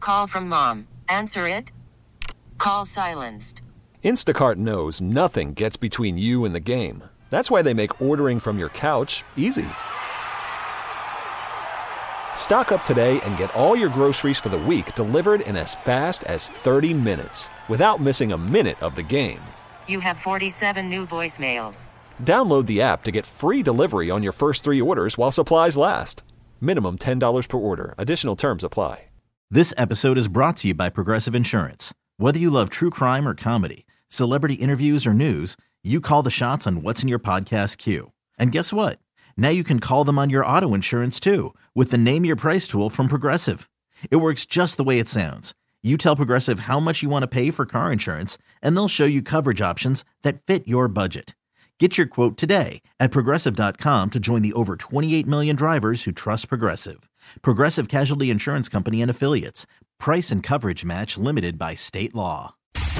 Call from mom. Answer it. Call silenced. Instacart knows nothing gets between you and the game. That's why they make ordering from your couch easy. Stock up today and get all your groceries for the week delivered in as fast as 30 minutes without missing a minute of the game. You have 47 new voicemails. Download the app to get free delivery on your first 3 orders while supplies last. Minimum $10 per order. Additional terms apply. This episode is brought to you by Progressive Insurance. Whether you love true crime or comedy, celebrity interviews or news, you call the shots on what's in your podcast queue. And guess what? Now you can call them on your auto insurance too with the Name Your Price tool from Progressive. It works just the way it sounds. You tell Progressive how much you want to pay for car insurance, and they'll show you coverage options that fit your budget. Get your quote today at Progressive.com to join the over 28 million drivers who trust Progressive. Progressive Casualty Insurance Company and Affiliates. Price and coverage match limited by state law.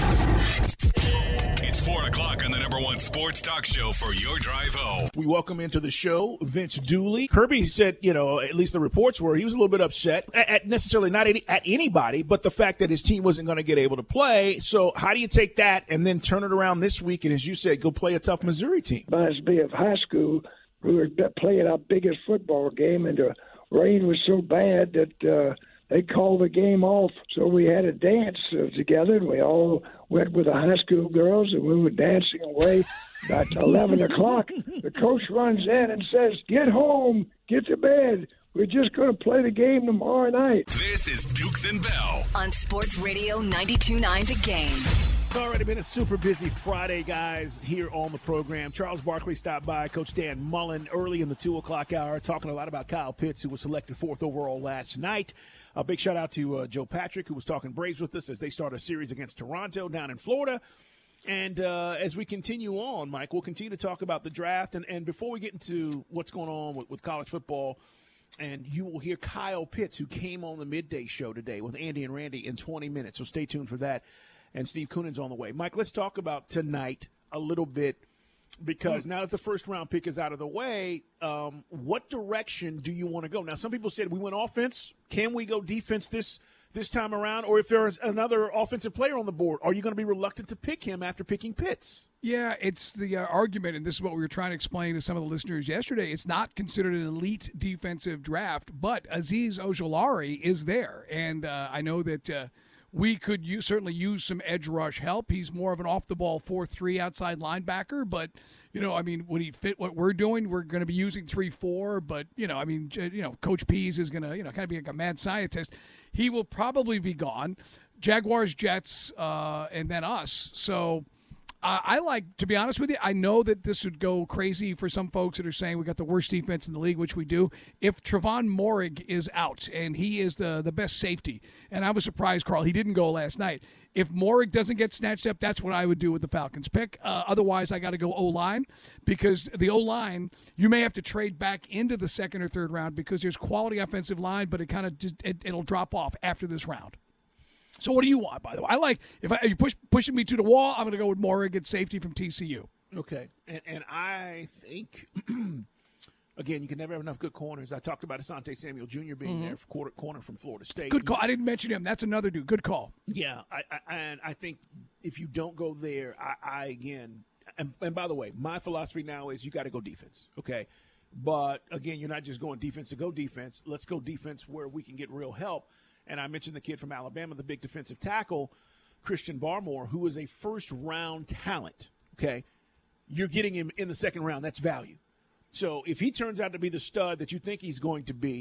It's 4 o'clock on the number one sports talk show for your drive home. We welcome into the show Vince Dooley. Kirby said, at least the reports were he was a little bit upset at necessarily not at anybody, but the fact that his team wasn't going to get able to play. So how do you take that and then turn it around this week and, as you said, go play a tough Missouri team? Reminds me of high school. We were playing our biggest football game, and the rain was so bad that they called the game off. So we had a dance together, and we all went with the high school girls, and we were dancing away. About 11 o'clock, the coach runs in and says, "Get home, get to bed. We're just going to play the game tomorrow night." This is Dukes and Bell on Sports Radio 92.9 The Game. It's already been a super busy Friday, guys, here on the program. Charles Barkley stopped by, Coach Dan Mullen, early in the 2 o'clock hour, talking a lot about Kyle Pitts, who was selected 4th overall last night. A big shout-out to Joe Patrick, who was talking Braves with us as they start a series against Toronto down in Florida. And as we continue on, Mike, we'll continue to talk about the draft. And before we get into what's going on with college football, and you will hear Kyle Pitts, who came on the midday show today with Andy and Randy in 20 minutes. So stay tuned for that. And Steve Coonan's on the way. Mike, let's talk about tonight a little bit, because now that the first-round pick is out of the way, what direction do you want to go? Now, some people said we went offense. Can we go defense this time around? Or if there's another offensive player on the board, are you going to be reluctant to pick him after picking Pitts? Yeah, it's the argument, and this is what we were trying to explain to some of the listeners yesterday. It's not considered an elite defensive draft, but Azeez Ojulari is there. And I know that we could certainly use some edge rush help. He's more of an off-the-ball 4-3 outside linebacker, but, when he fit what we're doing, we're going to be using 3-4, but, Coach Pease is going to, kind of be like a mad scientist. He will probably be gone. Jaguars, Jets, and then us. So I like, to be honest with you, I know that this would go crazy for some folks that are saying we got the worst defense in the league, which we do. If Trevon Moehrig is out, and he is the best safety, and I was surprised, Carl, he didn't go last night. If Moehrig doesn't get snatched up, that's what I would do with the Falcons pick. Otherwise, I got to go O-line, because the O-line, you may have to trade back into the second or third round because there's quality offensive line, but it kind of just it'll drop off after this round. So what do you want, by the way? I like, if you're pushing me to the wall, I'm going to go with Moehrig at safety from TCU. Okay. And I think, again, you can never have enough good corners. I talked about Asante Samuel Jr. being there for corner from Florida State. Good call. I didn't mention him. That's another dude. Good call. Yeah. And I think if you don't go there, and by the way, my philosophy now is you got to go defense, okay? But, again, you're not just going defense to go defense. Let's go defense where we can get real help. And I mentioned the kid from Alabama, the big defensive tackle, Christian Barmore, who is a first-round talent, okay? You're getting him in the second round. That's value. So if he turns out to be the stud that you think he's going to be,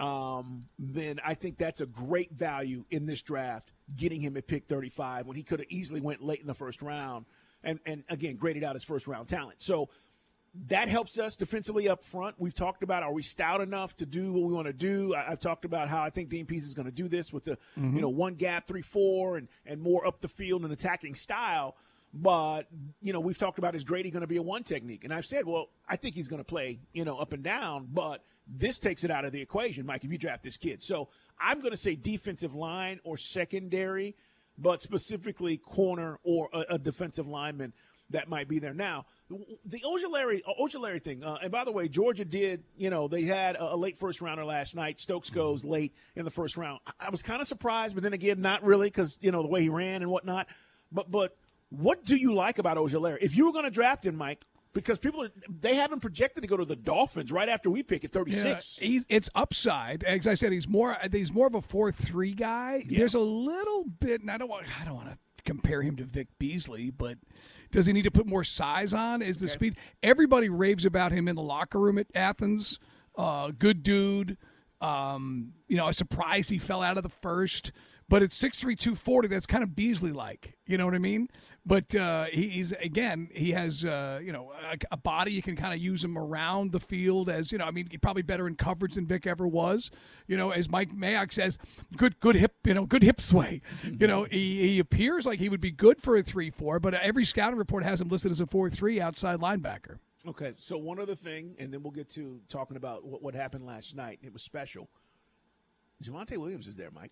then I think that's a great value in this draft, getting him at pick 35 when he could have easily went late in the first round and again, graded out as first-round talent. So that helps us defensively up front. We've talked about, are we stout enough to do what we want to do? I've talked about how I think Dean Pease is going to do this with the one gap, 3-4, and more up the field and attacking style. But, we've talked about, is Grady going to be a one technique? And I've said, well, I think he's going to play, up and down. But this takes it out of the equation, Mike, if you draft this kid. So I'm going to say defensive line or secondary, but specifically corner or a defensive lineman that might be there. Now, The Ojulari thing, and by the way, Georgia did, they had a late first rounder last night. Stokes goes late in the first round. I was kind of surprised, but then again, not really because, the way he ran and whatnot. But what do you like about Ojulari? If you were going to draft him, Mike, because they haven't projected to go to the Dolphins right after we pick at 36. Yeah, it's upside. As I said, he's more of a 4-3 guy. Yeah. There's a little bit, and I don't want to compare him to Vic Beasley, but does he need to put more size on? Is the speed? Everybody raves about him in the locker room at Athens. Good dude. I'm surprised he fell out of the first. But it's 6'3", 240. That's kind of Beasley-like. You know what I mean? But he has a body. You can kind of use him around the field as, he's probably better in coverage than Vic ever was. As Mike Mayock says, good hip sway. He appears like he would be good for a 3-4, but every scouting report has him listed as a 4-3 outside linebacker. Okay, so one other thing, and then we'll get to talking about what happened last night. It was special. Javonte Williams is there, Mike.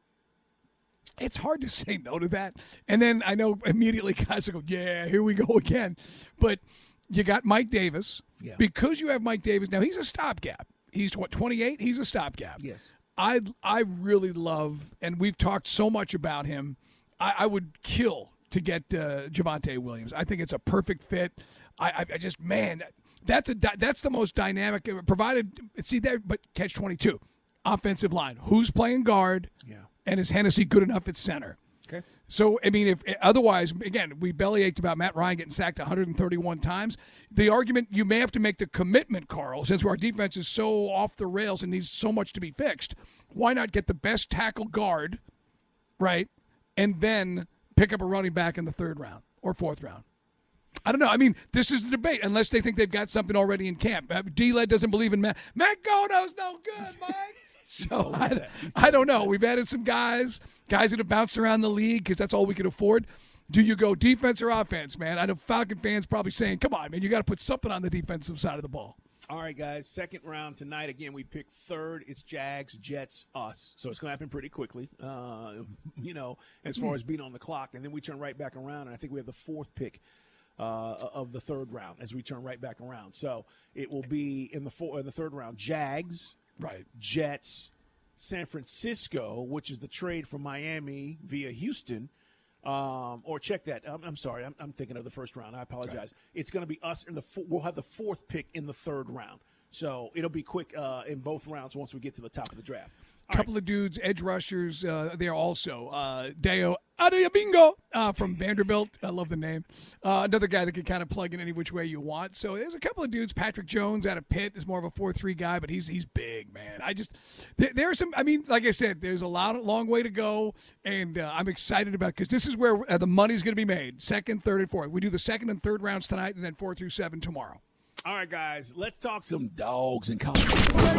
It's hard to say no to that. And then I know immediately guys will go, yeah, here we go again. But you got Mike Davis. Yeah. Because you have Mike Davis. Now, he's a stopgap. He's, 28? He's a stopgap. Yes. I really love, and we've talked so much about him, I would kill to get Javonte Williams. I think it's a perfect fit. I just, man, that's the most dynamic, provided, but catch 22. Offensive line. Who's playing guard? Yeah. And is Hennessy good enough at center? Okay. So, if otherwise, again, we bellyached about Matt Ryan getting sacked 131 times. The argument, you may have to make the commitment, Carl, since our defense is so off the rails and needs so much to be fixed. Why not get the best tackle guard, right, and then pick up a running back in the 3rd round or 4th round? I don't know. This is the debate, unless they think they've got something already in camp. D-Led doesn't believe in Matt. Matt Godo's no good, Mike. So I don't know. We've added some guys that have bounced around the league because that's all we can afford. Do you go defense or offense, man? I know Falcon fans probably saying, come on, man, you got to put something on the defensive side of the ball. All right, guys, 2nd round tonight. Again, we pick 3rd. It's Jags, Jets, us. So it's going to happen pretty quickly, as far as being on the clock. And then we turn right back around, and I think we have the 4th pick of the 3rd round as we turn right back around. So it will be in the 3rd round, Jags, right, Jets, San Francisco, which is the trade from Miami via Houston. Or check that. I'm sorry. I'm thinking of the 1st round. I apologize. Right. It's going to be us we'll have the 4th pick in the 3rd round. So it'll be quick in both rounds once we get to the top of the draft. A couple of dudes, edge rushers there also. Dayo Adeyabingo from Vanderbilt. I love the name. Another guy that can kind of plug in any which way you want. So there's a couple of dudes. Patrick Jones out of Pitt is more of a 4-3 guy, but he's big, man. There are some, like I said, there's a long way to go, and I'm excited about because this is where the money's going to be made. 2nd, 3rd, and 4th. We do the 2nd and 3rd rounds tonight, and then 4 through 7 tomorrow. All right, guys, let's talk some dogs in college.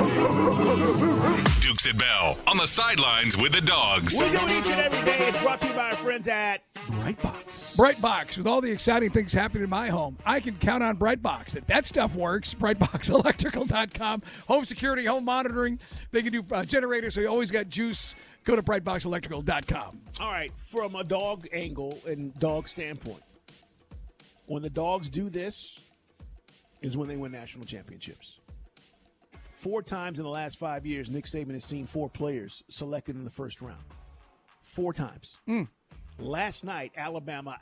Dukes and Bell on the sidelines with the dogs. We do it each and every day. It's brought to you by our friends at Brightbox. Brightbox. With all the exciting things happening in my home, I can count on Brightbox. That stuff works. BrightboxElectrical.com. Home security, home monitoring. They can do generators, so you always got juice. Go to BrightboxElectrical.com. All right, from a dog angle and dog standpoint, when the dogs do this, is when they win national championships. 4 times in the last 5 years, Nick Saban has seen 4 players selected in the 1st round. 4 times. Last night, Alabama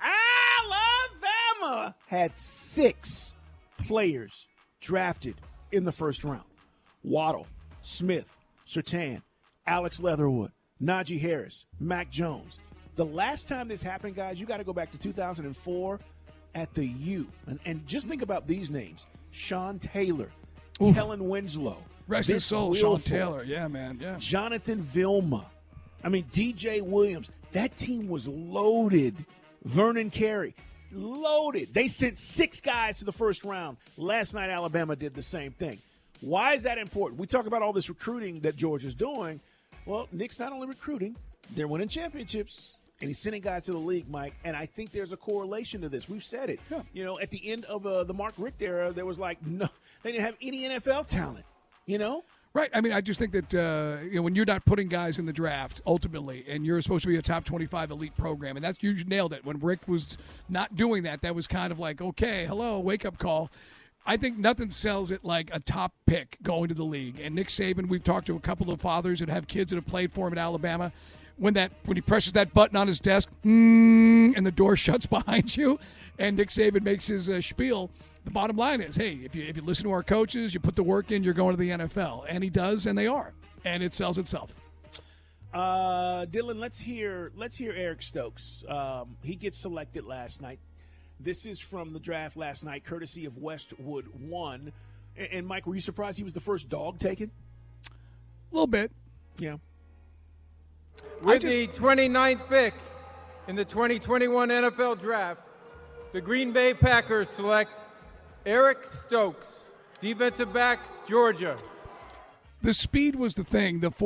had 6 players drafted in the 1st round. Waddle, Smith, Surtain, Alex Leatherwood, Najee Harris, Mac Jones. The last time this happened, guys, you got to go back to 2004 at the U. And just think about these names. Sean Taylor, Kellen Winslow. Rest his soul, Sean Taylor. Yeah, man. Yeah. Jonathan Vilma. DJ Williams. That team was loaded. Vernon Carey. Loaded. They sent 6 guys to the 1st round. Last night, Alabama did the same thing. Why is that important? We talk about all this recruiting that Georgia's doing. Well, Nick's not only recruiting, they're winning championships. And he's sending guys to the league, Mike, and I think there's a correlation to this. We've said it. Yeah. At the end of the Mark Richt era, there was no, they didn't have any NFL talent, Right. I mean, I just think that when you're not putting guys in the draft ultimately, and you're supposed to be a top 25 elite program, and that's you nailed it. When Rick was not doing that, that was kind of like, okay, hello, wake up call. I think nothing sells it like a top pick going to the league. And Nick Saban, we've talked to a couple of fathers that have kids that have played for him at Alabama. When he presses that button on his desk, and the door shuts behind you, and Nick Saban makes his spiel. The bottom line is, hey, if you listen to our coaches, you put the work in, you're going to the NFL, and he does, and they are, and it sells itself. Dylan, let's hear Eric Stokes. He gets selected last night. This is from the draft last night, courtesy of Westwood One. And Mike, were you surprised he was the first dog taken? A little bit, yeah. With the 29th pick in the 2021 NFL Draft, the Green Bay Packers select Eric Stokes, defensive back, Georgia. The speed was the thing. The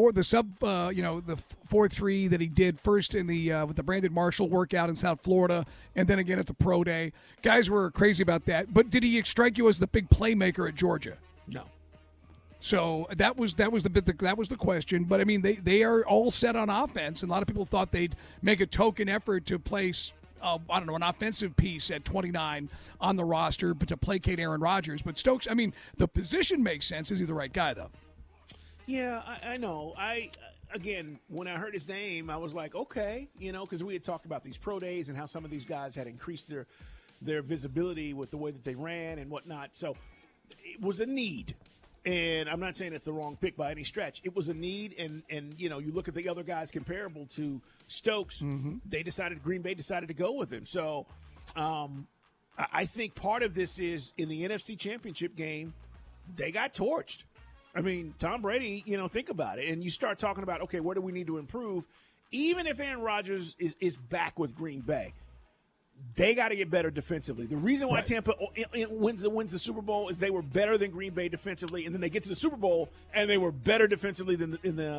4.3 that he did first in the with the Brandon Marshall workout in South Florida, and then again at the pro day. Guys were crazy about that. But did he strike you as the big playmaker at Georgia? No. So that was the question. But I mean, they are all set on offense, and a lot of people thought they'd make a token effort to place an offensive piece at 29 on the roster, but to placate Aaron Rodgers. But Stokes, I mean, the position makes sense. Is he the right guy though? Yeah, I know. Again, when I heard his name, I was like, okay, because we had talked about these pro days and how some of these guys had increased their visibility with the way that they ran and whatnot. So it was a need. And I'm not saying it's the wrong pick by any stretch. It was a need, and you look at the other guys comparable to Stokes. Mm-hmm. Green Bay decided to go with him. So I think part of this is in the NFC Championship game, they got torched. I mean, Tom Brady, think about it. And you start talking about, okay, where do we need to improve? Even if Aaron Rodgers is back with Green Bay, they got to get better defensively. The reason why Tampa wins the Super Bowl is they were better than Green Bay defensively, and then they get to the Super Bowl and they were better defensively than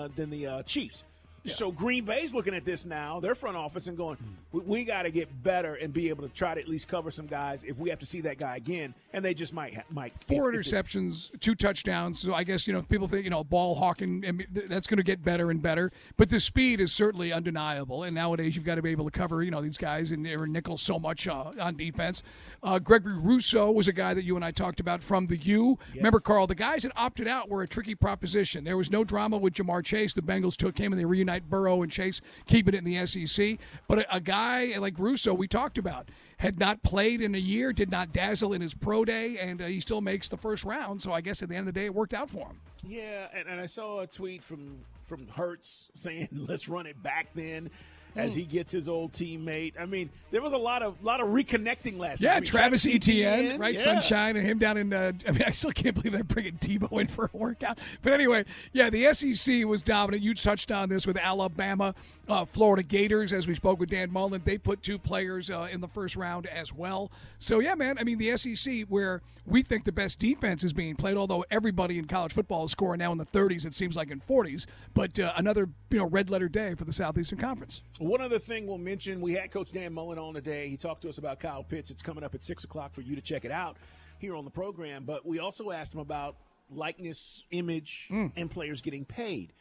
the Chiefs. Yeah. So Green Bay's looking at this now, their front office, and going, we got to get better and be able to try to at least cover some guys if we have to see that guy again. And they just might. 4 interceptions, 2 touchdowns. So I guess, people think, ball hawking, and that's going to get better and better. But the speed is certainly undeniable. And nowadays you've got to be able to cover, these guys and Aaron Nichols so much on defense. Gregory Rousseau was a guy that you and I talked about from the U. Yep. Remember, Carl, the guys that opted out were a tricky proposition. There was no drama with Jamar Chase. The Bengals took him and they reunited Burrow and Chase, keeping it in the SEC. But a guy like Rousseau, we talked about, had not played in a year, did not dazzle in his pro day, and he still makes the first round. So I guess at the end of the day, it worked out for him. Yeah, and I saw a tweet from Hurts saying, let's run it back then. As he gets his old teammate. I mean, there was a lot of reconnecting last night. Yeah, Travis Etienne, right? Yeah. Sunshine, and him down in I still can't believe they're bringing Tebow in for a workout. But anyway, yeah, the SEC was dominant. You touched on this with Alabama, Florida Gators, as we spoke with Dan Mullen. They put 2 players in the first round as well. So, yeah, man, I mean, the SEC, where we think the best defense is being played, although everybody in college football is scoring now in the 30s, it seems like in 40s. But another, red-letter day for the Southeastern Conference. One other thing we'll mention, we had Coach Dan Mullen on today. He talked to us about Kyle Pitts. It's coming up at 6 o'clock for you to check it out here on the program. But we also asked him about likeness, image, and players getting paid.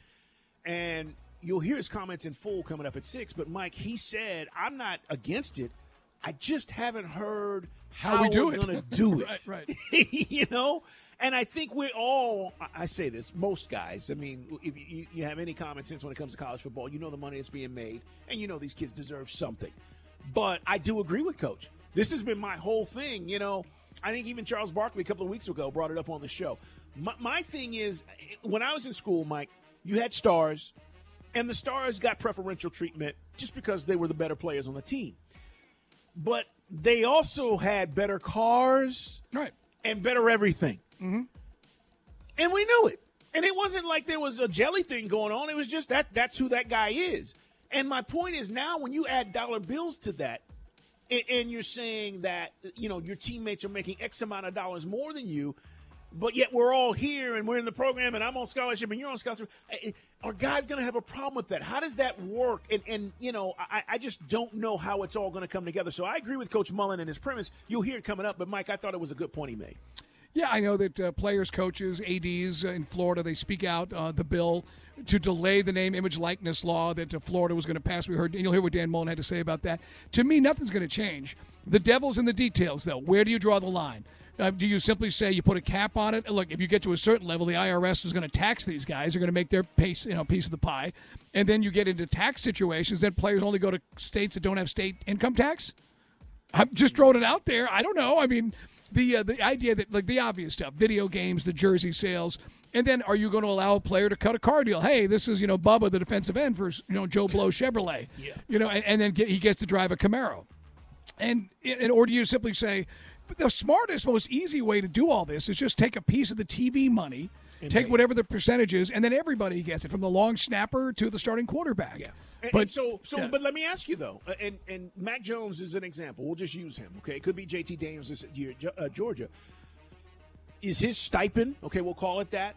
And you'll hear his comments in full coming up at 6. But, Mike, he said, I'm not against it. I just haven't heard how we're going to do it. Right. And I think we all, I say this, most guys, I mean, if you have any common sense when it comes to college football, the money that's being made, and these kids deserve something. But I do agree with Coach. This has been my whole thing. I think even Charles Barkley a couple of weeks ago brought it up on the show. My thing is, when I was in school, Mike, you had stars, and the stars got preferential treatment just because they were the better players on the team. But they also had better cars and better everything. Mm-hmm. And we knew it. And it wasn't like there was a jelly thing going on. It was just that's who that guy is. And my point is now when you add dollar bills to that and you're saying that, your teammates are making X amount of dollars more than you, but yet we're all here and we're in the program and I'm on scholarship and you're on scholarship, are guys going to have a problem with that? How does that work? And I just don't know how it's all going to come together. So I agree with Coach Mullen and his premise. You'll hear it coming up. But, Mike, I thought it was a good point he made. Yeah, I know that players, coaches, ADs in Florida, they speak out the bill to delay the name, image, likeness law that Florida was going to pass. We heard, and you'll hear what Dan Mullen had to say about that. To me, nothing's going to change. The devil's in the details, though. Where do you draw the line? Do you simply say you put a cap on it? Look, if you get to a certain level, the IRS is going to tax these guys. They're going to make their piece of the pie. And then you get into tax situations, then players only go to states that don't have state income tax? I'm just throwing it out there. I don't know. I mean, the idea that, like, the obvious stuff, video games, the jersey sales, and then are you going to allow a player to cut a car deal? Hey, this is, Bubba, the defensive end for, Joe Blow Chevrolet. Yeah. And then he gets to drive a Camaro. Or do you simply say, the smartest, most easy way to do all this is just take a piece of the TV money, take whatever the percentage is, and then everybody gets it, from the long snapper to the starting quarterback. Yeah. But let me ask you, though, and Mac Jones is an example. We'll just use him, okay? It could be JT Daniels this year, Georgia. Is his stipend, okay, we'll call it that,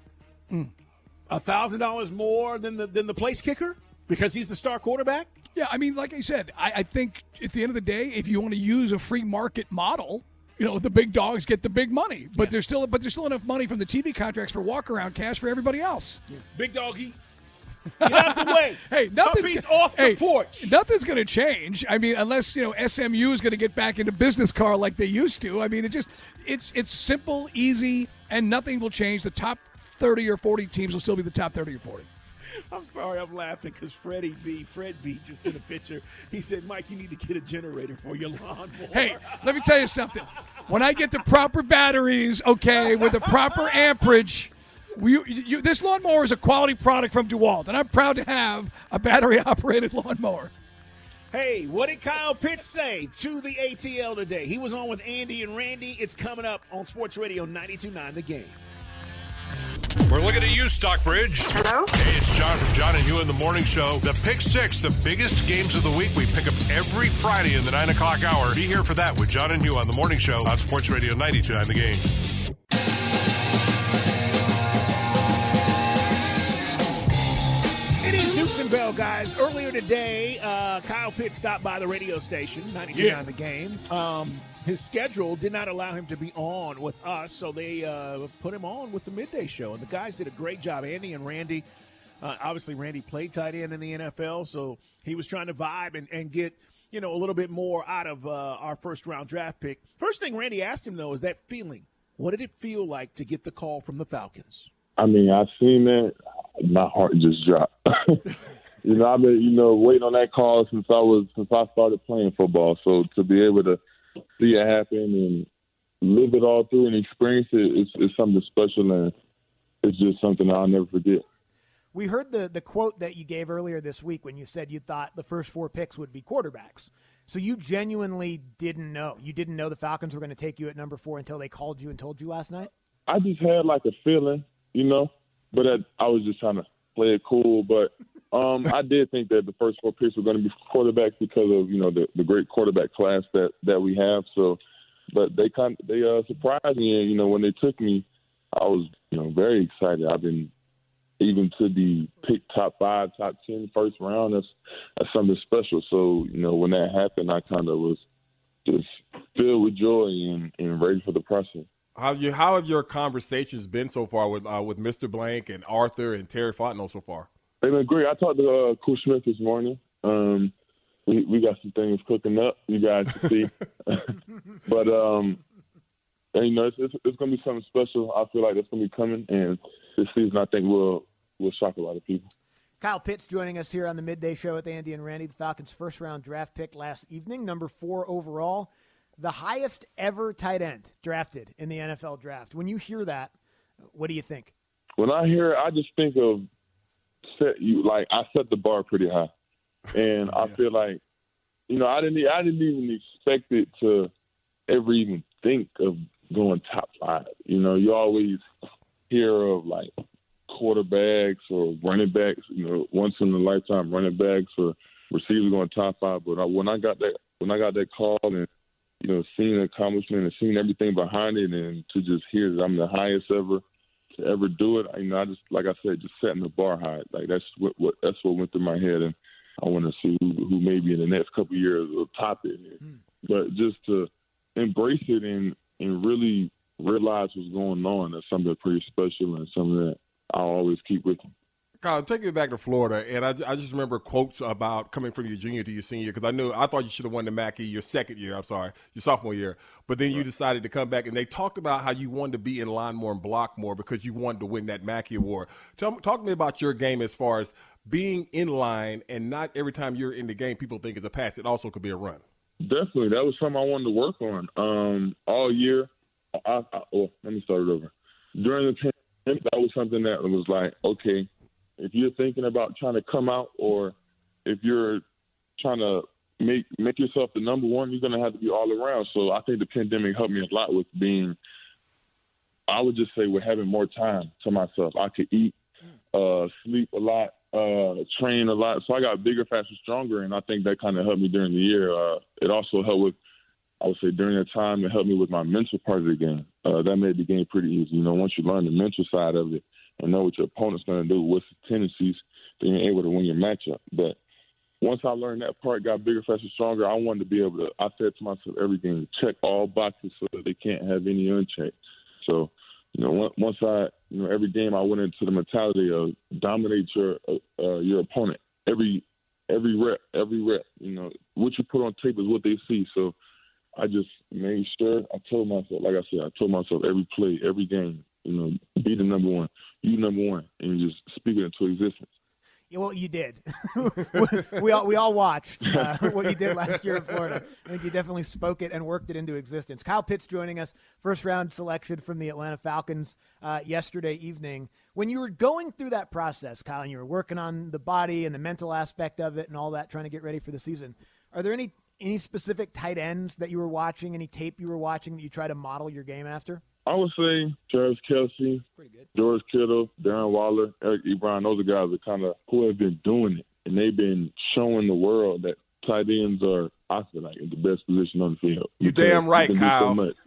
$1,000 more than the place kicker because he's the star quarterback? Yeah, I mean, like I said, I think at the end of the day, if you want to use a free market model, the big dogs get the big money, but there's still enough money from the TV contracts for walk-around cash for everybody else. Yeah. Big dog eats. Get out the way. Hey, nothing's off the porch. Nothing's going to change. I mean, unless SMU is going to get back into business car like they used to. I mean, it's simple, easy, and nothing will change. The top 30 or 40 teams will still be the top 30 or 40. I'm sorry, I'm laughing because Fred B just sent a picture. He said, Mike, you need to get a generator for your lawnmower. Hey, let me tell you something. When I get the proper batteries, okay, with the proper amperage, this lawnmower is a quality product from DeWalt, and I'm proud to have a battery-operated lawnmower. Hey, what did Kyle Pitts say to the ATL today? He was on with Andy and Randy. It's coming up on Sports Radio 92.9 The Game. We're looking at you, Stockbridge. Hello? Hey, it's John from John and You in the Morning Show. The Pick Six, the biggest games of the week. We pick up every Friday in the 9 o'clock hour. Be here for that with John and You on the Morning Show on Sports Radio 92.9 The Game. It is Dukes and Bell, guys. Earlier today, Kyle Pitts stopped by the radio station, 92.9 The Game. His schedule did not allow him to be on with us, so they put him on with the midday show. And the guys did a great job. Andy and Randy, obviously Randy played tight end in the NFL, so he was trying to vibe and get, a little bit more out of our first-round draft pick. First thing Randy asked him, though, is that feeling. What did it feel like to get the call from the Falcons? I mean, I seen that. My heart just dropped. I've been, waiting on that call since I started playing football. So to be able to see it happen and live it all through and experience it, it's something special, and it's just something I'll never forget. We heard the quote that you gave earlier this week when you said you thought the first 4 picks would be quarterbacks. So you genuinely didn't know. You didn't know the Falcons were going to take you at number 4 until they called you and told you last night? I just had like a feeling, but I was just trying to play it cool. But I did think that the first 4 picks were going to be quarterbacks because of, the great quarterback class that we have. So, but they surprised me. And, when they took me, I was, very excited. I've been even to be picked top 5, top 10 first round. That's something special. So, when that happened, I kind of was just filled with joy and ready for the process. How have your conversations been so far with Mr. Blank and Arthur and Terry Fontenot so far? They've been great. I talked to Coach Smith this morning. We got some things cooking up, you guys can see. But it's going to be something special. I feel like that's going to be coming, and this season I think will shock a lot of people. Kyle Pitts joining us here on the Midday Show with Andy and Randy, the Falcons' first-round draft pick last evening, number 4 overall. The highest ever tight end drafted in the NFL draft. When you hear that, what do you think? When I hear it, I just think of I set the bar pretty high, and I feel like, I didn't even expect it to ever even think of going top 5. You always hear of like quarterbacks or running backs, once in a lifetime running backs or receivers going top 5. But when I got that call and seeing the accomplishment and seeing everything behind it, and to just hear that I'm the highest ever to ever do it, I just, like I said, just setting the bar high. Like that's what went through my head, and I want to see who maybe in the next couple of years will top it. But just to embrace it and really realize what's going on. That's something pretty special and something that I'll always keep with me. Kyle, take me back to Florida, and I just remember quotes about coming from your junior to your senior, because I thought you should have won the Mackey your sophomore year, but then you decided to come back, and they talked about how you wanted to be in line more and block more because you wanted to win that Mackey Award. Talk to me about your game as far as being in line, and not every time you're in the game people think it's a pass. It also could be a run. Definitely. That was something I wanted to work on all year. Let me start it over. During the pandemic, that was something that was like, okay, if you're thinking about trying to come out, or if you're trying to make yourself the number one, you're going to have to be all around. So I think the pandemic helped me a lot with being, I would just say, with having more time to myself. I could eat, sleep a lot, train a lot. So I got bigger, faster, stronger, and I think that kind of helped me during the year. It also helped with, I would say, during that time, it helped me with my mental part of the game. That made the game pretty easy. Once you learn the mental side of it and know what your opponent's going to do, what's the tendencies, then you're able to win your matchup. But once I learned that part, got bigger, faster, stronger, I wanted to be able to, I said to myself every game, check all boxes so that they can't have any unchecked. So, once every game I went into the mentality of dominate your opponent. Every rep. What you put on tape is what they see. So I just made sure I told myself every play, every game, be the number one. You number one, and just speak it into existence. Yeah, well, you did. we all watched what you did last year in Florida. I think you definitely spoke it and worked it into existence. Kyle Pitts joining us, first-round selection from the Atlanta Falcons yesterday evening. When you were going through that process, Kyle, and you were working on the body and the mental aspect of it and all that, trying to get ready for the season, are there any specific tight ends that you were watching, any tape you were watching that you try to model your game after? I would say Travis Kelce, George Kittle, Darren Waller, Eric Ebron. Those are guys that kind of who have been doing it, and they've been showing the world that tight ends are, I feel like, in the best position on the field. You damn right, Kyle. Tight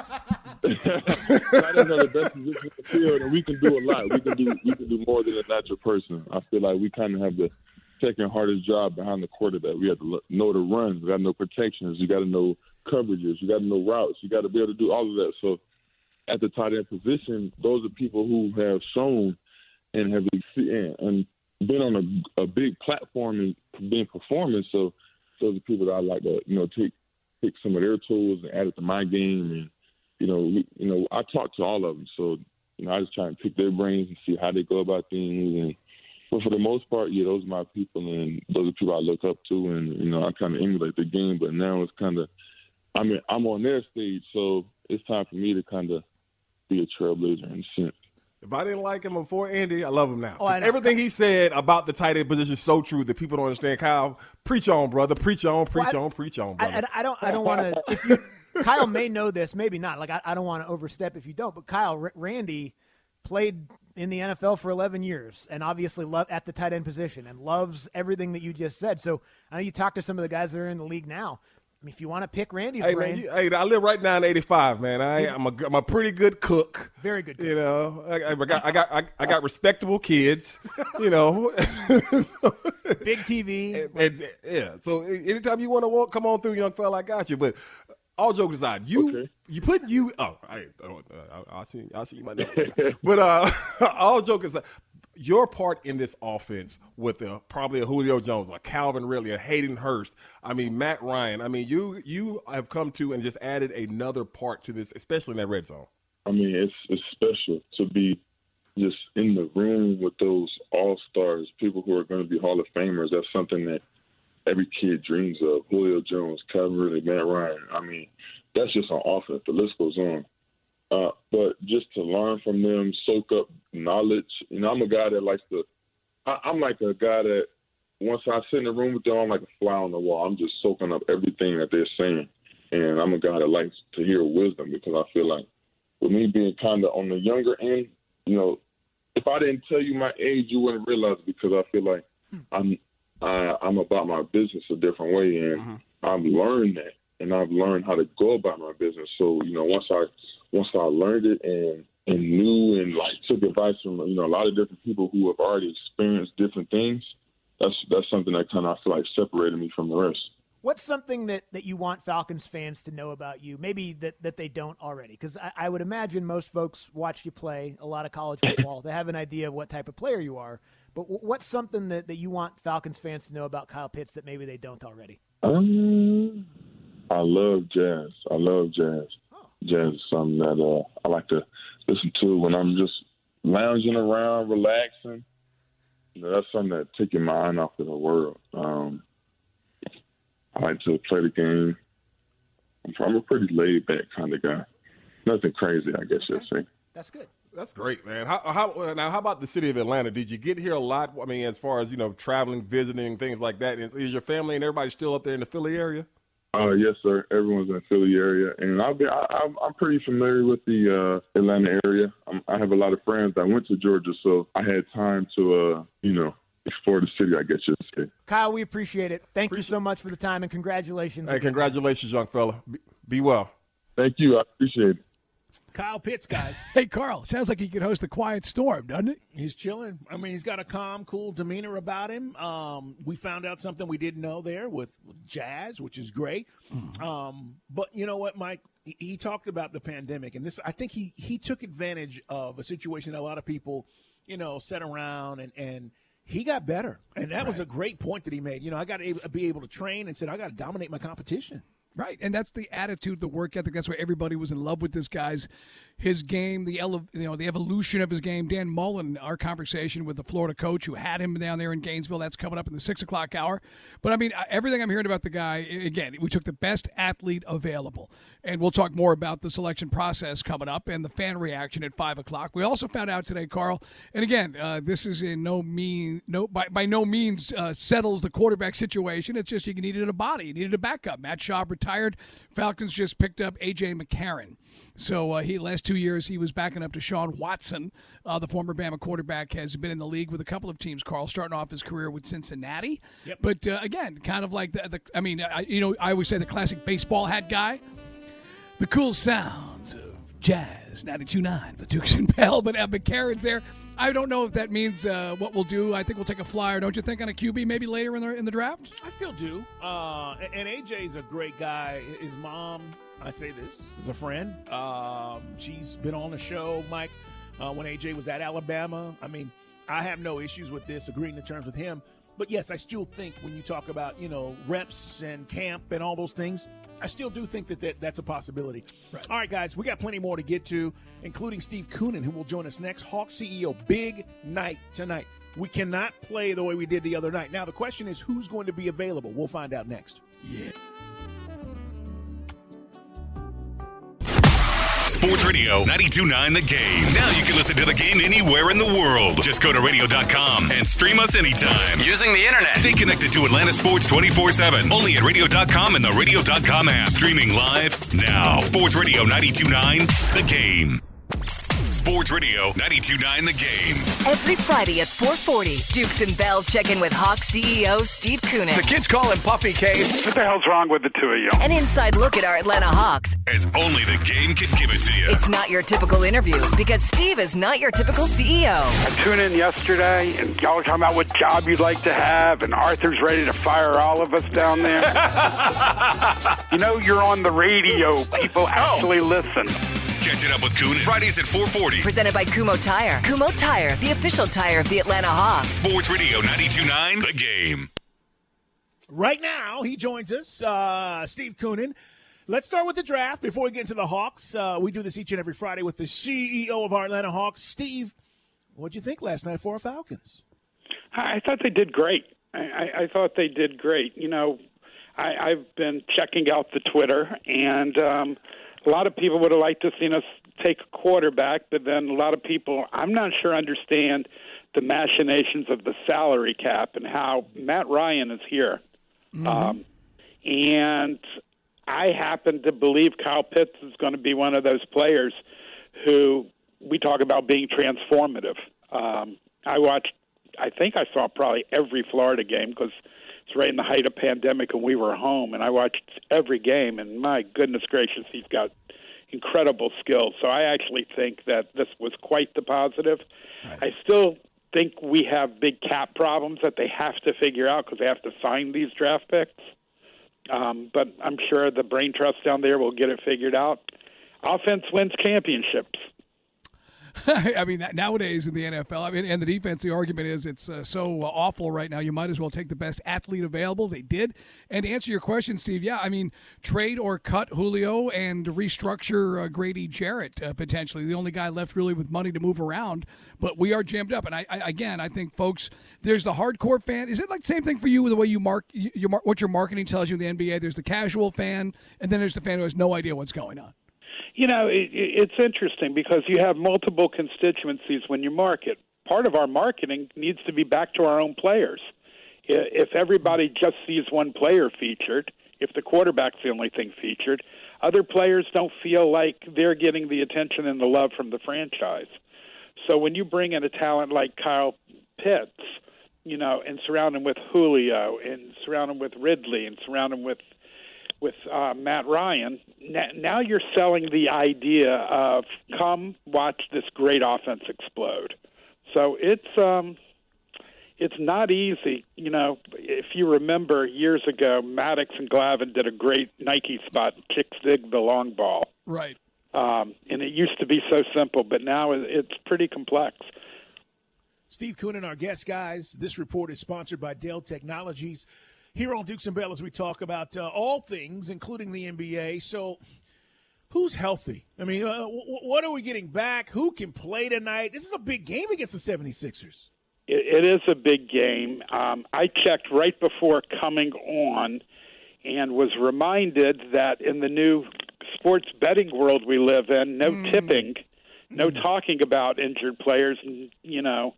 ends are the best position on the field, and we can do a lot. We can do more than a natural person. I feel like we kind of have the second hardest job behind the quarterback. We have to know the runs. We got to know protections. You got to know coverages. You got to know routes. You got to be able to do all of that. So at the tight end position, those are people who have shown and have and been on a big platform and been performing. So those are people that I like to, take some of their tools and add it to my game. And, I talk to all of them. So, I just try and pick their brains and see how they go about things. But for the most part, yeah, those are my people, and those are people I look up to, and, I kind of emulate their game. But now it's kind of, I'm on their stage, so it's time for me to kind of be a trailblazer in a sense. If I didn't like him before Andy, I love him now. Everything he said about the tight end position is so true that people don't understand. Kyle, preach on, brother. Preach on, brother. I don't want to. Kyle may know this, maybe not. Like I don't want to overstep if you don't. But Kyle, Randy played in the NFL for 11 years and obviously at the tight end position and loves everything that you just said. So I know you talk to some of the guys that are in the league now. If you want to pick Randy's brain. Man, I live right now in 85, man. I'm a pretty good cook. Very good cook. I got respectable kids, Big TV. And so anytime you want to come on through, young fella, I got you. But all jokes aside, you put you. Oh, I'll see you my name. But all jokes aside, your part in this offense with probably a Julio Jones, a Calvin Ridley, a Hayden Hurst, Matt Ryan. You have come to and just added another part to this, especially in that red zone. It's special to be just in the room with those all-stars, people who are going to be Hall of Famers. That's something that every kid dreams of. Julio Jones, Calvin Ridley, Matt Ryan. That's just on offense. The list goes on. But just to learn from them, soak up knowledge. I'm a guy that likes to – I'm like a guy that once I sit in the room with them, I'm like a fly on the wall. I'm just soaking up everything that they're saying. And I'm a guy that likes to hear wisdom because I feel like with me being kind of on the younger end, if I didn't tell you my age, you wouldn't realize it because I feel like I'm about my business a different way. And I've learned that. And I've learned how to go about my business. So, once I learned it and knew and took advice from, a lot of different people who have already experienced different things, that's something that kind of I feel like separated me from the rest. What's something that you want Falcons fans to know about you, maybe that they don't already? Because I would imagine most folks watch you play a lot of college football. They have an idea of what type of player you are. But what's something that you want Falcons fans to know about Kyle Pitts that maybe they don't already? I love jazz. Jazz is something that I like to listen to when I'm just lounging around, relaxing. That's something that takes your mind off of the world. I like to play the game. I'm a pretty laid-back kind of guy. Nothing crazy, I guess you'd say. That's good. That's great, man. How about the city of Atlanta? Did you get here a lot? I mean, as far as, traveling, visiting, things like that. Is your family and everybody still up there in the Philly area? Yes, sir. Everyone's in the Philly area, and I'm pretty familiar with the Atlanta area. I have a lot of friends that went to Georgia, so I had time to, explore the city, I guess you'd say. Kyle, we appreciate it. Thank you so much for the time, and congratulations. Hey, congratulations, young fella. Be well. Thank you. I appreciate it. Kyle Pitts, guys. Hey, Carl, sounds like he could host a quiet storm, doesn't it? He's chilling. I mean, he's got a calm, cool demeanor about him. We found out something we didn't know there with Jazz, which is great. But you know what, Mike? He talked about the pandemic, and I think he took advantage of a situation that a lot of people, sat around and he got better. And that was a great point that he made. I got to be able to train and said, I got to dominate my competition. Right, and that's the attitude, the work ethic. That's why everybody was in love with this his game, the evolution of his game. Dan Mullen, our conversation with the Florida coach who had him down there in Gainesville, that's coming up in the 6 o'clock hour. But, I mean, everything I'm hearing about the guy, again, we took the best athlete available. And we'll talk more about the selection process coming up and the fan reaction at 5 o'clock. We also found out today, Carl, and again, this is by no means settles the quarterback situation. It's just you needed a body. You needed a backup. Matt Schaub retired. Falcons just picked up A.J. McCarron. So last 2 years he was backing up to Sean Watson. The former Bama quarterback has been in the league with a couple of teams, Carl, starting off his career with Cincinnati. Yep. But again, kind of like I always say the classic baseball hat guy. The cool sounds of Jazz 92.9 with Dukes and Bell, but McCarron's there. I don't know if that means what we'll do. I think we'll take a flyer, don't you think, on a QB maybe later in the draft? I still do. And AJ's a great guy. His mom, I say this, is a friend. She's been on the show, Mike, when AJ was at Alabama. I mean, I have no issues with this, agreeing to terms with him. But, yes, I still think when you talk about, reps and camp and all those things, I still do think that's a possibility. Right. All right, guys, we got plenty more to get to, including Steve Koonin, who will join us next. Hawks CEO, big night tonight. We cannot play the way we did the other night. Now, the question is who's going to be available? We'll find out next. Yeah. Sports Radio 92.9 The Game. Now you can listen to the game anywhere in the world. Just go to radio.com and stream us anytime. Using the internet. Stay connected to Atlanta Sports 24/7. Only at radio.com and the radio.com app. Streaming live now. Sports Radio 92.9 The Game. Sports Radio 92.9 The Game. Every Friday at 4:40, Dukes and Bell check in with Hawks CEO Steve Koonin. The kids call him Puffy Cave. What the hell's wrong with the two of you? An inside look at our Atlanta Hawks. As only the game can give it to you. It's not your typical interview because Steve is not your typical CEO. I tuned in yesterday and y'all were talking about what job you'd like to have, and Arthur's ready to fire all of us down there. You're on the radio. People actually listen. Catch it up with Koonin Fridays at 4:40. Presented by Kumho Tire. Kumho Tire, the official tire of the Atlanta Hawks. Sports Radio 92.9 The Game. Right now, he joins us, Steve Koonin. Let's start with the draft before we get into the Hawks. We do this each and every Friday with the CEO of our Atlanta Hawks. Steve, what'd you think last night for our Falcons? I thought they did great. I thought they did great. I've been checking out the Twitter, and a lot of people would have liked to have seen us take a quarterback, but then a lot of people, I'm not sure, understand the machinations of the salary cap and how Matt Ryan is here. Mm-hmm. And I happen to believe Kyle Pitts is going to be one of those players who we talk about being transformative. I think I saw probably every Florida game because it's right in the height of pandemic and we were home, and I watched every game, and my goodness gracious, he's got incredible skills. So I actually think that this was quite the positive. Right. I still think we have big cap problems that they have to figure out because they have to sign these draft picks. But I'm sure the brain trust down there will get it figured out. Offense wins championships. I mean, nowadays in the NFL, I mean, and the defense, the argument is it's so awful right now, you might as well take the best athlete available. They did. And to answer your question, Steve, yeah, I mean, trade or cut Julio and restructure Grady Jarrett potentially. The only guy left really with money to move around. But we are jammed up. And I think, folks, there's the hardcore fan. Is it like the same thing for you with the way you mark what your marketing tells you in the NBA? There's the casual fan, and then there's the fan who has no idea what's going on. You know, it's interesting because you have multiple constituencies when you market. Part of our marketing needs to be back to our own players. If everybody just sees one player featured, if the quarterback's the only thing featured, other players don't feel like they're getting the attention and the love from the franchise. So when you bring in a talent like Kyle Pitts, you know, and surround him with Julio and surround him with Ridley and surround him with Matt Ryan, now you're selling the idea of come watch this great offense explode. So it's not easy. You know, if you remember years ago, Maddox and Glavine did a great Nike spot, kick dig the long ball. Right. And it used to be so simple, but now it's pretty complex. Steve Koonin, our guest, guys. This report is sponsored by Dell Technologies. Here on Dukes and Bell, as we talk about all things, including the NBA. So, who's healthy? I mean, what are we getting back? Who can play tonight? This is a big game against the 76ers. It is a big game. I checked right before coming on and was reminded that in the new sports betting world we live in, no tipping, no talking about injured players. You know,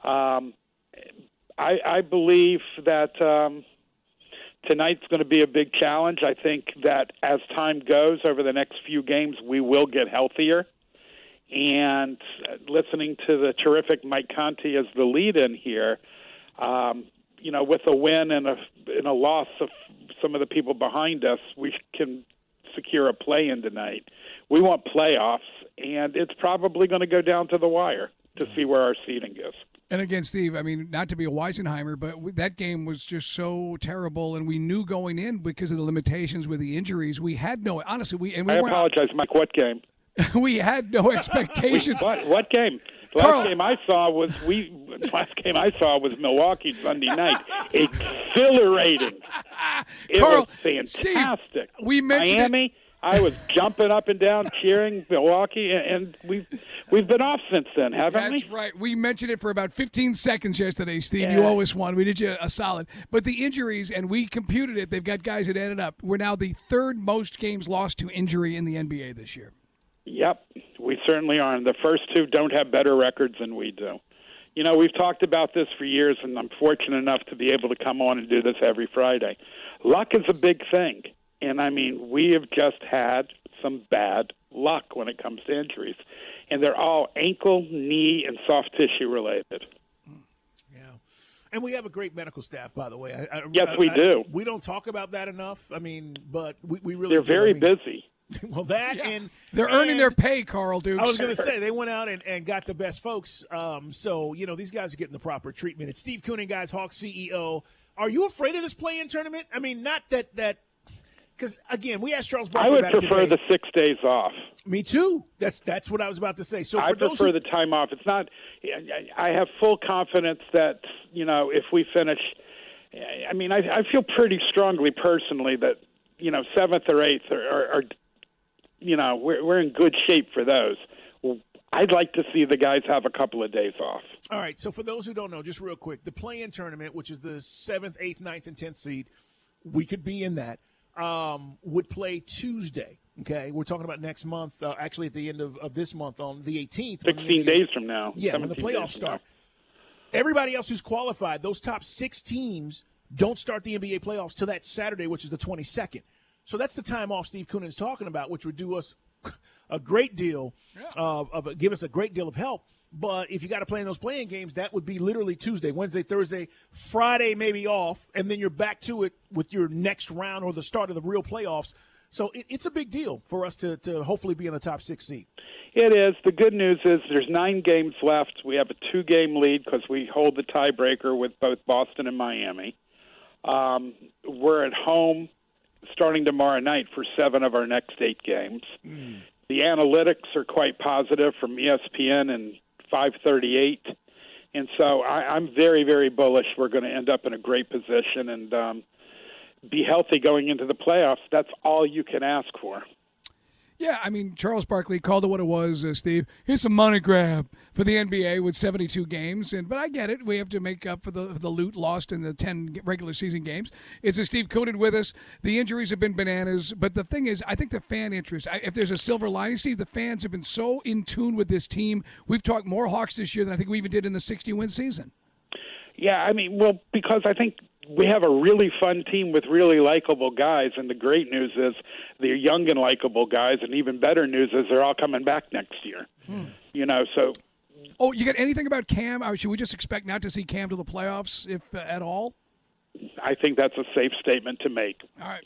I believe that tonight's going to be a big challenge. I think that as time goes over the next few games, we will get healthier. And listening to the terrific Mike Conti as the lead-in here, you know, with a win and a loss of some of the people behind us, we can secure a play-in tonight. We want playoffs, and it's probably going to go down to the wire to see where our seeding is. And again, Steve, I mean, not to be a Weisenheimer, but that game was just so terrible, and we knew going in because of the limitations with the injuries. We had no, honestly, I apologize, Mike. What game? We had no expectations. What game? Last game I saw was Milwaukee Sunday night. Exhilarating. It was fantastic. Steve, we mentioned Miami. I was jumping up and down, cheering Milwaukee, and we've been off since then, haven't we? That's right. We mentioned it for about 15 seconds yesterday, Steve. Yeah. You always won. We did you a solid. But the injuries, and we computed it, they've got guys that ended up. We're now the third most games lost to injury in the NBA this year. Yep, we certainly are. And the first two don't have better records than we do. You know, we've talked about this for years, and I'm fortunate enough to be able to come on and do this every Friday. Luck is a big thing. And, I mean, we have just had some bad luck when it comes to injuries. And they're all ankle, knee, and soft tissue related. Yeah. And we have a great medical staff, by the way. Yes, we do. We don't talk about that enough. I mean, but we really They're very busy. Well, that and they're earning their pay, Carl Dukes. I was going to say they went out and got the best folks. So, you know, these guys are getting the proper treatment. It's Steve Koonin, guys, Hawks CEO. Are you afraid of this play-in tournament? I mean, not that because, again, we asked Charles Barkley about it today. I would prefer the 6 days off. Me too. That's what I was about to say. So I prefer the time off. It's not – I have full confidence that, you know, if we finish – I mean, I feel pretty strongly personally that, you know, 7th or 8th are you know, we're in good shape for those. I'd like to see the guys have a couple of days off. All right, so for those who don't know, just real quick, the play-in tournament, which is the 7th, 8th, 9th, and 10th seed, we could be in that, would play Tuesday, okay? We're talking about next month, actually at the end of this month on the 18th. 16 days from now. Yeah, when the playoffs start. Everybody else who's qualified, those top 6 teams don't start the NBA playoffs till that Saturday, which is the 22nd. So that's the time off Steve Koonin is talking about, which would do us a great deal give us a great deal of help. But if you got to play in those playing games, that would be literally Tuesday, Wednesday, Thursday, Friday maybe off, and then you're back to it with your next round or the start of the real playoffs. So it's a big deal for us to hopefully be in the top 6 seed. It is. The good news is there's 9 games left. We have a 2-game lead because we hold the tiebreaker with both Boston and Miami. We're at home starting tomorrow night for 7 of our next 8 games. The analytics are quite positive from ESPN and 538. And so I'm very, very bullish we're going to end up in a great position and be healthy going into the playoffs. That's all you can ask for. Yeah, I mean, Charles Barkley called it what it was, Steve. Here's a money grab for the NBA with 72 games. But I get it. We have to make up for the loot lost in the 10 regular season games. It's Steve Koonin with us. The injuries have been bananas. But the thing is, I think the fan interest, if there's a silver lining, Steve, the fans have been so in tune with this team. We've talked more Hawks this year than I think we even did in the 60-win season. Yeah, I mean, well, because I think we have a really fun team with really likable guys, and the great news is they're young and likable guys, and even better news is they're all coming back next year. You know, so. Oh, you got anything about Cam? Or should we just expect not to see Cam to the playoffs, if at all? I think that's a safe statement to make. All right.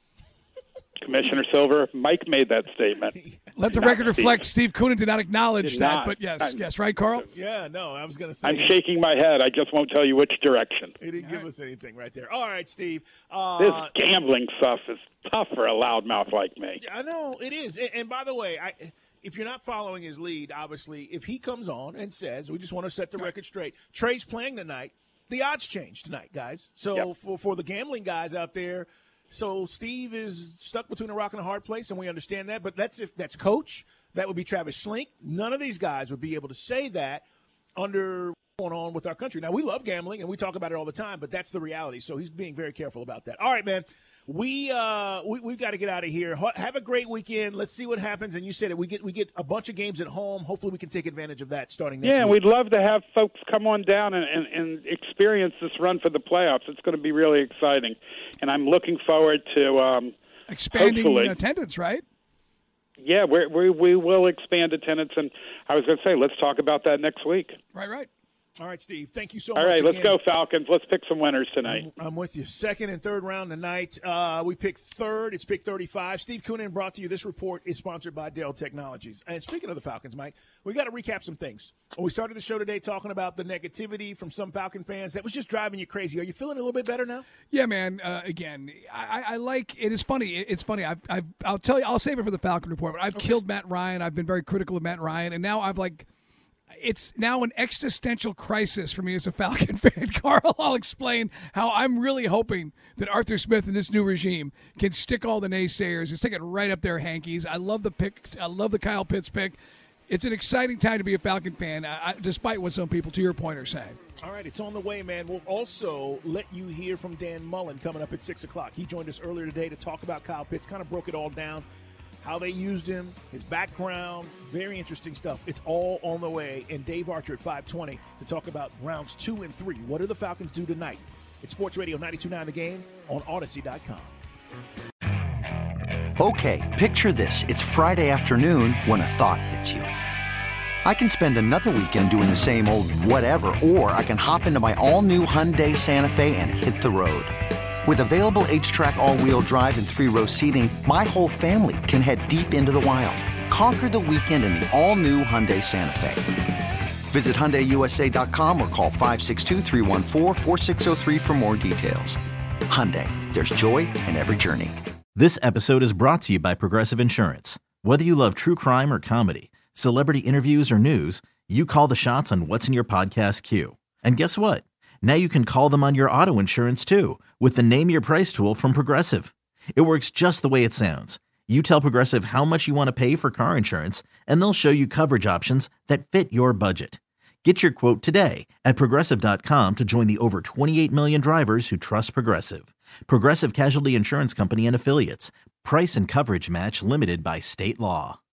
Commissioner Silver, Mike made that statement. Let the record reflect Steve Koonin did not acknowledge that, but yes, right, Carl? Yeah, no, I was going to say. I'm shaking my head. I just won't tell you which direction. He didn't give us anything right there. All right, Steve. This gambling stuff is tough for a loudmouth like me. I know, it is. And by the way, if you're not following his lead, obviously, if he comes on and says, we just want to set the record straight, Trey's playing tonight, the odds change tonight, guys. So for the gambling guys out there, so Steve is stuck between a rock and a hard place, and we understand that. But that's coach. That would be Travis Schlink. None of these guys would be able to say that under what's going on with our country. Now, we love gambling, and we talk about it all the time, but that's the reality. So he's being very careful about that. All right, man. We've got to get out of here. Have a great weekend. Let's see what happens. And you said it. We get a bunch of games at home. Hopefully, we can take advantage of that starting next week. Yeah, we'd love to have folks come on down and experience this run for the playoffs. It's going to be really exciting, and I'm looking forward to expanding attendance. Right? Yeah, we will expand attendance, and I was going to say let's talk about that next week. Right. All right, Steve. Thank you so much. All right, let's again. go Falcons. Let's pick some winners tonight. I'm with you. Second and third round tonight. We picked third. It's pick 35. Steve Koonin brought to you. This report is sponsored by Dell Technologies. And speaking of the Falcons, Mike, we got to recap some things. We started the show today talking about the negativity from some Falcon fans that was just driving you crazy. Are you feeling a little bit better now? Yeah, man. Again, I like it. Is funny. It's funny. I'll tell you. I'll save it for the Falcon report. But I've killed Matt Ryan. I've been very critical of Matt Ryan, and now it's now an existential crisis for me as a Falcon fan. Carl, I'll explain how I'm really hoping that Arthur Smith and this new regime can stick all the naysayers and stick it right up their hankies. I love the pick. I love the Kyle Pitts pick. It's an exciting time to be a Falcon fan, despite what some people, to your point, are saying. All right, it's on the way, man. We'll also let you hear from Dan Mullen coming up at 6 o'clock. He joined us earlier today to talk about Kyle Pitts, kind of broke it all down. How they used him, his background, very interesting stuff. It's all on the way. And Dave Archer at 5:20 to talk about rounds 2 and 3. What do the Falcons do tonight? It's Sports Radio 92.9 The Game on Odyssey.com. Okay, picture this. It's Friday afternoon when a thought hits you. I can spend another weekend doing the same old whatever, or I can hop into my all-new Hyundai Santa Fe and hit the road. With available H-Track all-wheel drive and 3-row seating, my whole family can head deep into the wild. Conquer the weekend in the all-new Hyundai Santa Fe. Visit HyundaiUSA.com or call 562-314-4603 for more details. Hyundai, there's joy in every journey. This episode is brought to you by Progressive Insurance. Whether you love true crime or comedy, celebrity interviews or news, you call the shots on what's in your podcast queue. And guess what? Now you can call them on your auto insurance too with the Name Your Price tool from Progressive. It works just the way it sounds. You tell Progressive how much you want to pay for car insurance, and they'll show you coverage options that fit your budget. Get your quote today at Progressive.com to join the over 28 million drivers who trust Progressive. Progressive Casualty Insurance Company and Affiliates. Price and coverage match limited by state law.